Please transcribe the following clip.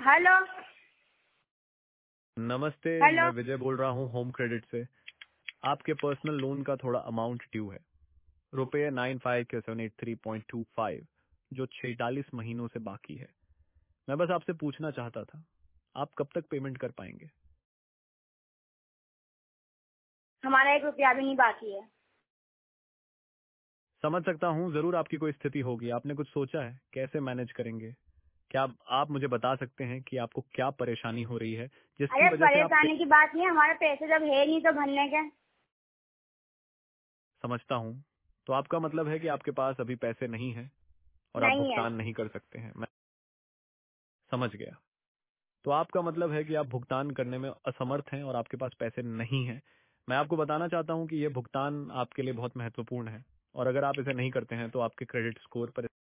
Hello नमस्ते, hello. मैं विजय बोल रहा हूँ होम क्रेडिट से। आपके पर्सनल लोन का थोड़ा अमाउंट ड्यू है, रुपये 95,783.25, जो 46 महीनों से बाकी है। मैं बस आपसे पूछना चाहता था, आप कब तक पेमेंट कर पाएंगे? हमारा 1 रुपया भी नहीं बाकी है। समझ सकता हूँ, जरूर आपकी कोई स्थिति होगी। आपने कुछ सोचा है कैसे मैनेज करेंगे? क्या आप मुझे बता सकते हैं कि आपको क्या परेशानी हो रही है जिसकी अरे वजह से आप परेशानी की बात नहीं है, हमारे पैसे जब है नहीं तो भरने के। समझता हूँ। तो आपका मतलब है कि आपके पास अभी पैसे नहीं है और आप नहीं है। भुगतान नहीं कर सकते हैं। मैं समझ गया। तो आपका मतलब है कि आप भुगतान करने में असमर्थ हैं और आपके पास पैसे नहीं हैं। मैं आपको बताना चाहता हूं कि यह भुगतान आपके लिए बहुत महत्वपूर्ण है और अगर आप इसे नहीं करते हैं तो आपके क्रेडिट स्कोर पर